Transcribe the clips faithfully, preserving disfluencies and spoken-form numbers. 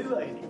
two eighty.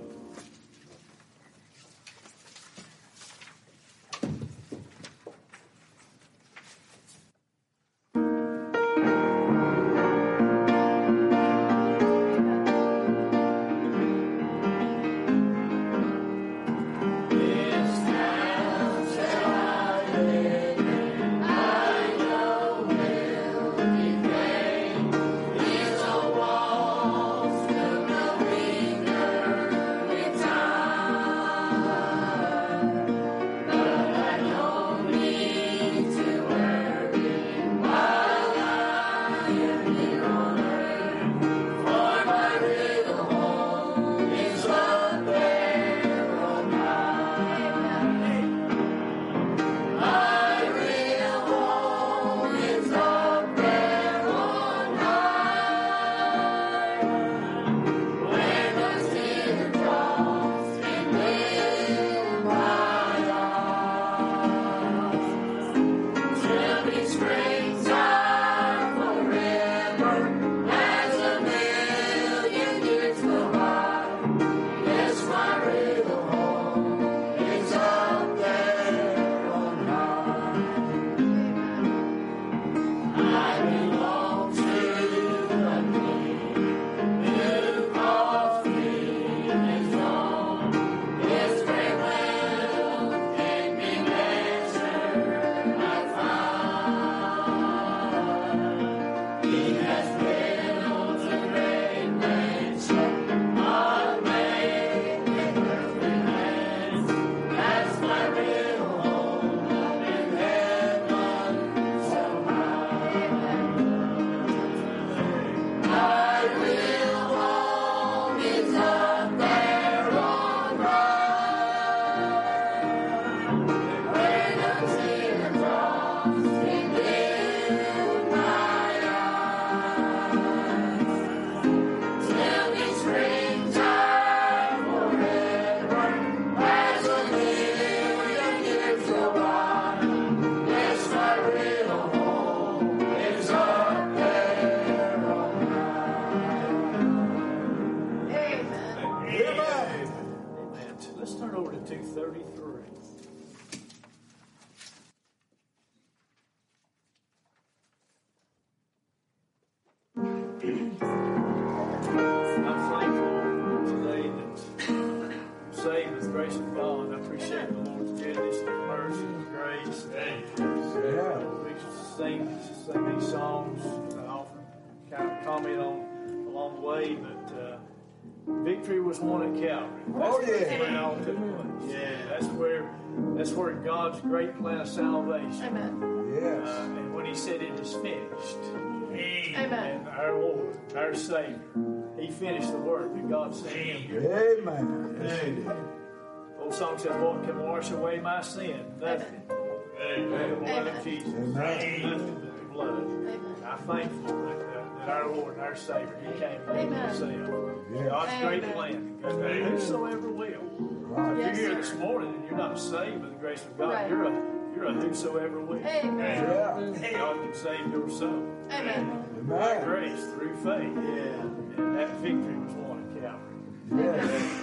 Victory was won at Calvary. That's oh yeah, where it all took place. Yeah, that's where that's where God's great plan of salvation. Amen. Yes. Uh, and when He said it is finished, Amen. And our Lord, our Savior, He finished the work that God sent Him. Amen. Amen. Old song says, "What can wash away my sin? Nothing. Amen. The blood of Jesus. Amen. Nothing but the blood." Amen. I'm thankful that, uh, that our Lord and our Savior, He came to Himself. Yes. God's great Amen. plan. Amen. Whosoever will. Right. If Yes, you're here sir. this morning and you're not saved by the grace of God, Right. you're a you're a whosoever will. Amen. Yeah. God can save your soul. Amen. By Amen. grace through faith. Yeah. And that victory was won at Calvary. Yes.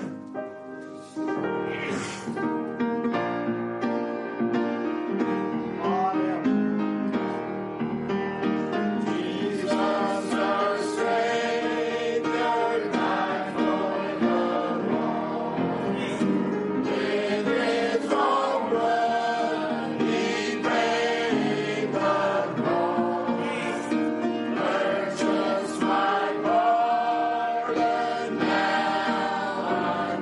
Purchase my pardon now.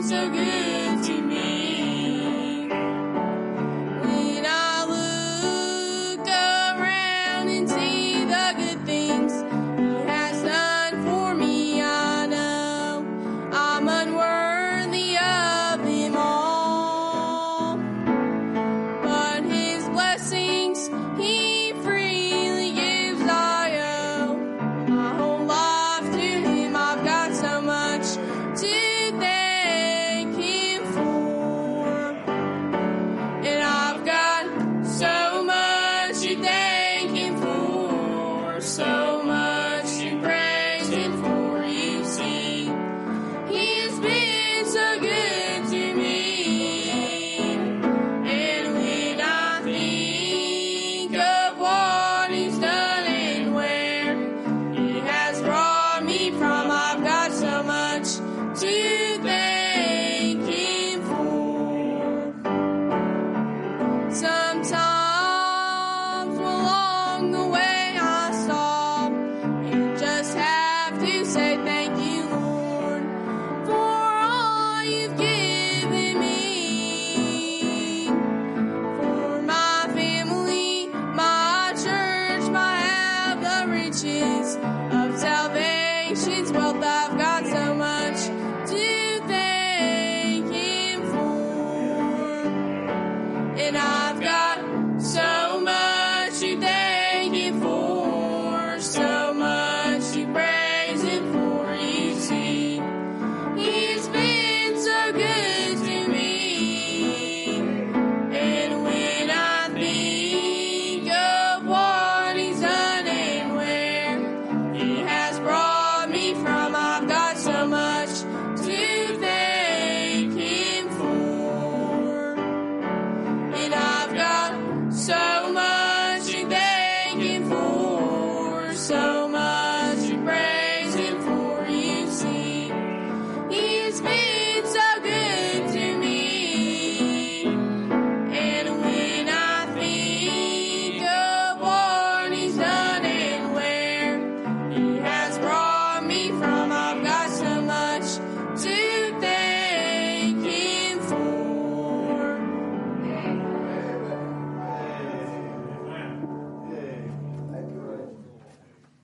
so good to me. When I look around and see the good things He has done for me, I know I'm unworthy of them all. But His blessings He freely gives, I owe my whole life to Him. I've got so much to thank Him for, and I've got so much to thank Him for, so much to praise Him for. You see, He has been so good to me, and when I think of what He's done and where He has brought me from, I've got so much to thank Him for. Sometimes along the way I stop and just have to say thank you, Lord, for all You've given me, for my family, my church, my have the riches of salvation's wealth. I've got so much to thank Him for, and I've got so much to thank Him for, so much to praise Him for. You see, He's been so good to me, and when I think of what He's done and where He has brought me from, I've got so much to thank Him for, and I've got so much to thank Him for, so much to praise Him for. You see, He's been so good to me, and when I think of what He's done and where He has brought me from,